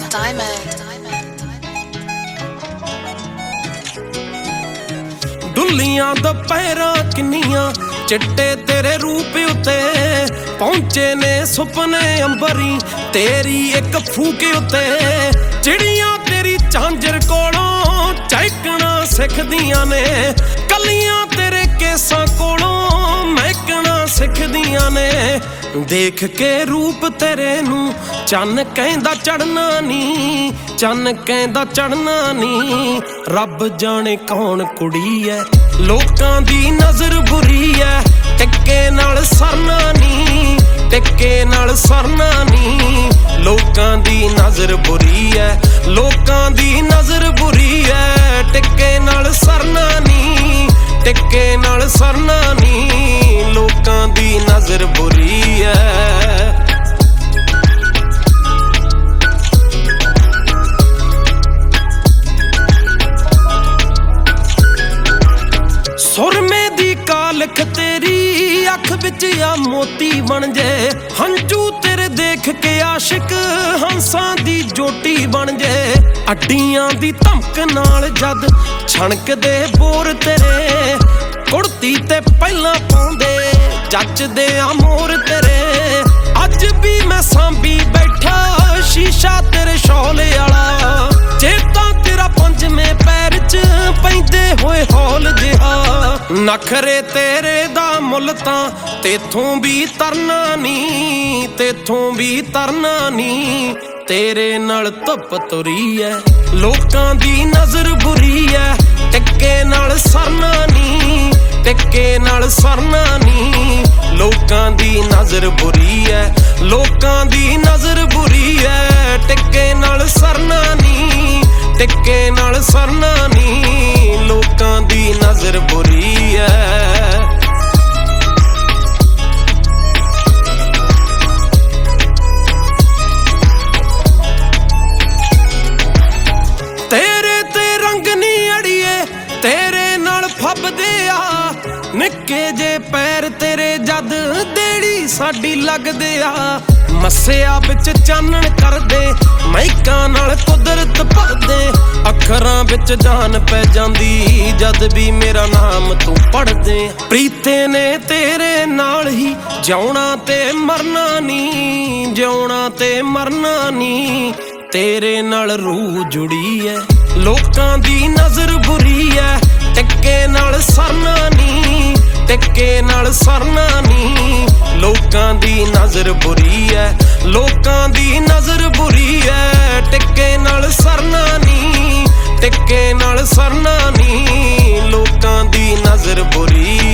ਡੁੱਲੀਆਂ ਦੁਪਹਿਰਾਂ ਕਿੰਨੀਆਂ ਚਿੱਟੇ ਤੇਰੇ ਰੂਪ ਉਤੇ ਪਹੁੰਚੇ ਨੇ ਸੁਪਨੇ ਅੰਬਰੀ ਤੇਰੀ ਇੱਕ ਫੂਕ ਉਤੇ ਚਿੜੀਆਂ ਤੇਰੀ ਝਾਂਜਰ ਕੋਲੋਂ ਚਹਿਕਣਾ ਸਿੱਖਦੀਆਂ ਨੇ ਕੱਲੀਆਂ ਤੇਰੇ ਕੇਸਾਂ ਕੋਲੋਂ ਮਹਿਕਣਾ ਸਿੱਖਦੀਆਂ ਨੇ ਦੇਖ ਕੇ ਰੂਪ ਤੇਰੇ ਨੂੰ ਚੰਨ ਕਹਿੰਦਾ ਚੜਨਾ ਨੀ ਚੰਨ ਕਹਿੰਦਾ ਚੜਨਾ ਨੀ ਰੱਬ ਜਾਣੇ ਕੌਣ ਕੁੜੀ ਐ ਲੋਕਾਂ ਦੀ ਨਜ਼ਰ ਬੁਰੀ ਐ ਟਿੱਕੇ ਨਾਲ ਸਰਨਾ ਨੀ ਟਿੱਕੇ ਨਾਲ ਸਰਨਾ ਨੀ ਲੋਕਾਂ ਦੀ ਨਜ਼ਰ ਬੁਰੀ ਐ ਲੋਕਾਂ ਦੀ ਨਜ਼ਰ ਬੁਰੀ ਐ ਟਿੱਕੇ ਨਾਲ ਸਰਨਾ ਨੀ ਟਿੱਕੇ ਨਾਲ ਸਰਨਾ ਨੀ ਲੋਕਾਂ ਦੀ ਨਜ਼ਰ ਬੁਰੀ ਐ ਸੁਰਮੇ ਦੀ ਕਾਲਖ ਤੇਰੀ ਅੱਖ ਵਿੱਚ ਆ ਮੋਤੀ ਬਣ ਜੇ ਹੰਝੂ ਤੇਰੇ ਦੇਖ ਕੇ ਆਸ਼ਿਕ ਹੰਸਾਂ ਦੀ ਜੋਟੀ ਬਣ ਜੇ ਅੱਡੀਆਂ ਦੀ ਧਮਕ ਨਾਲ ਜਦ ਛਣਕਦੇ ਬੋਰ ਤੇਰੇ ਕੁੜਤੀ ਤੇ ਪਹਿਲਾਂ ਪਾਉਂਦੇ ਜੱਚਦੇ ਆ ਮੋਰ ਤੇਰੇ ਅੱਜ ਵੀ ਮੈਂ ਸਾਂਭੀ ਬੈਠਾ ਸ਼ੀਸ਼ਾ ਤੇਰੇ ਸ਼ੌਲੇ ਵਾਲਾ ਜੇ ਤਾਂ ਤੇਰਾ ਪੰਜਵੇਂ ਪੈਰ 'ਚ ਪੈਂਦੇ ਹੋਏ ਹੌਲ ਜਿਹਾ ਨਖਰੇ ਤੇਰੇ ਦਾ ਮੁੱਲ ਤਾਂ ਤੇਥੋਂ ਵੀ ਤਰਨਾ ਨੀ ਤੇਥੋਂ ਵੀ ਤਰਨਾ ਨੀ ਤੇਰੇ ਨਾਲ ਧੁੱਪ ਤੁਰੀ ਐ ਲੋਕਾਂ ਦੀ ਨਜ਼ਰ ਬੁਰੀ ਐ ਟਿੱਕੇ ਨਾਲ ਸਰਨਾ ਨੀ ਟਿੱਕੇ ਨਾਲ ਸਰਨਾ ਨੀ ਲੋਕਾਂ ਦੀ ਨਜ਼ਰ ਬੁਰੀ ਐ ਲੋਕਾਂ ਦੀ ਨਜ਼ਰ ਬੁਰੀ ਐ ਟਿੱਕੇ ਨਾਲ ਸਰਨਾ ਨੀ ਟਿੱਕੇ ਨਾਲ ਸਰਨਾ ਨੀ ਲੋਕਾਂ ਦੀ ਨਜ਼ਰ ਬੁਰੀ ਐ ਤੇਰੇ ਤੇ ਰੰਗ ਨੀ ਅੜੀਏ ਤੇਰੇ ਨਾਲ ਫੱਬਦੇ ਆ ਨਿੱਕੇ ਜੇ ਪੈਰ ਤੇਰੇ ਜਦ ਦੇੜੀ ਸਾਡੀ ਲੱਗਦੇ ਆ ਮੱਸਿਆ ਵਿੱਚ ਚਾਨਣ ਕਰਦੇ ਮਹਿਕਾਂ ਨਾਲ ਕੁਦਰਤ ਭਰਦੇ ਅੱਖਰਾਂ ਵਿੱਚ ਜਾਨ ਪੈ ਜਾਂਦੀ ਜਦ ਵੀ ਮੇਰਾ ਨਾਮ ਤੂੰ ਪੜ੍ਹਦੇ ਪ੍ਰੀਤੇ ਨੇ ਤੇਰੇ ਨਾਲ ਹੀ ਜਿਉਣਾ ਤੇ ਮਰਨਾ ਨੀ ਜਿਉਣਾ ਤੇ ਮਰਨਾ ਨੀ ਤੇਰੇ ਨਾਲ ਰੂਹ ਜੁੜੀ ਐ ਲੋਕਾਂ ਦੀ ਨਜ਼ਰ ਬੁਰੀ ਐ ਟਿੱਕੇ ਨਾਲ ਸਰਨਾ ਨੀ ਟਿੱਕੇ ਨਾਲ ਸਰਨਾ ਨੀ ਲੋਕਾਂ ਦੀ ਨਜ਼ਰ ਬੁਰੀ ਐ ਲੋਕਾਂ ਦੀ ਨਜ਼ਰ ਬੁਰੀ ਐ ਟਿੱਕੇ ਨਾਲ ਸਰਨਾ ਨੀ ਟਿੱਕੇ ਨਾਲ ਸਰਨਾ ਨੀ ਲੋਕਾਂ ਦੀ ਨਜ਼ਰ ਬੁਰੀ